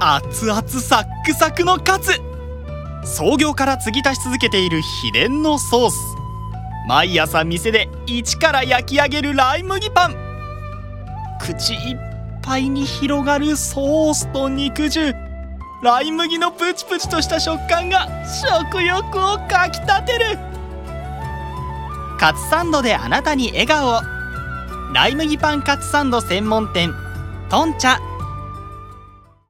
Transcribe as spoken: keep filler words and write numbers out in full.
熱々サックサクのカツ。創業から継ぎ足し続けている秘伝のソース。毎朝店で一から焼き上げるライ麦パン。口いっぱいに広がるソースと肉汁。ライ麦のプチプチとした食感が食欲をかきたてる。カツサンドであなたに笑顔を。ライ麦パンカツサンド専門店トンチャ。